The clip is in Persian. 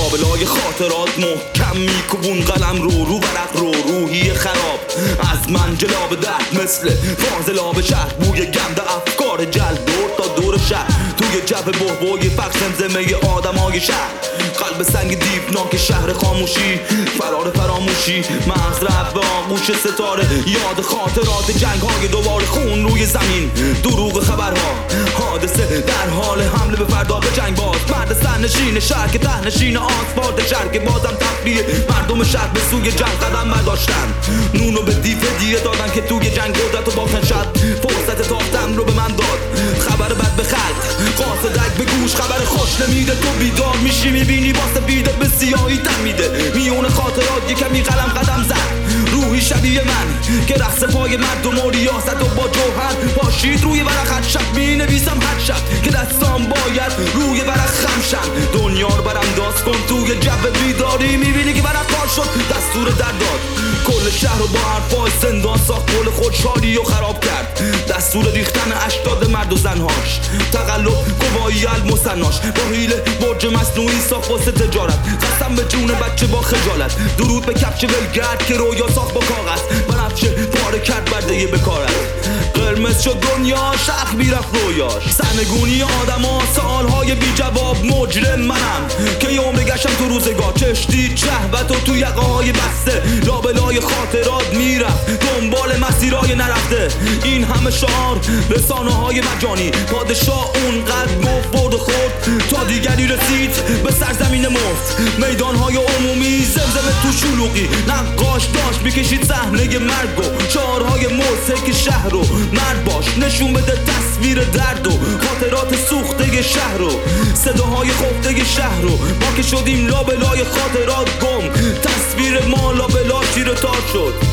لابلای خاطرات محکم میکوبون قلم رو ورق رو روحی خراب از من جلاب درد مثل فاضلاب شهر بوی گند افکار جلد دور تا دور شهر توی جب بحبوی فقر زمزمه آدمای شهر قلب سنگ دیوناک شهر خاموشی فرار فراموشی مغز رفت به آغوش ستاره یاد خاطرات جنگ های دوباره خون روی زمین دروغ خبرها حادثه در حال حمله به فردا به جنگ باز مرد سرنشین شهر که تهنشین آسفالت شهر که بازم تفریح مردم شهر به سوی جنگ قدم برداشتن نونو به دیو دیه دادن که توی جنگ قدرت و باختن شد فرصت تاختن رو به من داد خبر بد به خلق قاصدک به گوش خبر خوش نمیده تو بیدار میشی میبینی واسه بیده به سیاهی تن میده میون خاطرات یه کمی قلم قدم زد روحی شبیه من که رقص پای مردم و ریاست و با جوهر پاشید روی ورق هر شب مینویسم هر شب که دستام باید روی ورق خم شن دنیا رو برانداز کن توی جو بیداری میبینی که ورق پار شد دستور در داد کل شهر رو با حرفای زندان ساخت کل خوشحالی و خراب کرد دستور ریختن 80 مرد و زنهاش تقلب گواهی المثناش با حیله برج مصنوعی ساخت واسه تجارت قسم به جون بچه با خجالت درود به کفش ولگرد که رویا ساخت با کاغذ بنفشه پاره کرد برده بکارت قرمز شد دنیا شخ میرفت رویاش سرنگونی آدم ها سالهای بی جواب مجرم منم که یه عمر گشتم تو روزگار کشتی شهوت و تو یقه های بسته لابلای خاطرات میرفت دنبال مسیرهای نرفته این همه شعار رسانه های مجانی پادشاه اونقدر گفت برد و خورد تا دیگری رسید به سرزمین مفت میدان های عمومی زمزمه تو شلوغی نقاش داشت میکشید صحنه مرگ و شعارهای موسیقی شهر رو مرد باش نشون بده تصویر درد و خاطرات سوخته شهر رو صداهای خفته شهر رو ما که شدیم لابلای خاطرات گم تصویر ما لابلا شیر تار شد